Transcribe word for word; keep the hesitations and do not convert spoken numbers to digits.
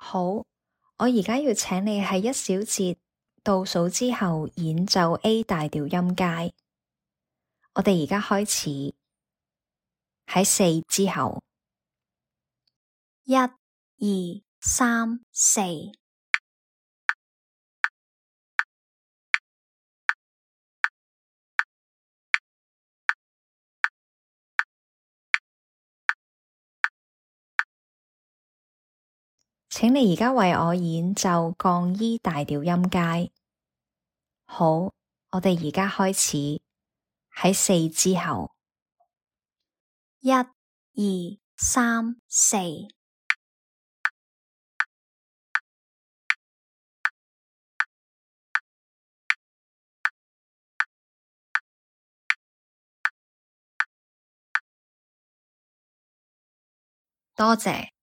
好，我而家要請你喺一小節倒數之後演奏 A 大調音階。我哋而家開始，喺四之後， 一、二、三、四。 請你而家為我演奏降 E 大調音階。好，我哋而家開始，喺四之後， 一、二、三、四。 多謝。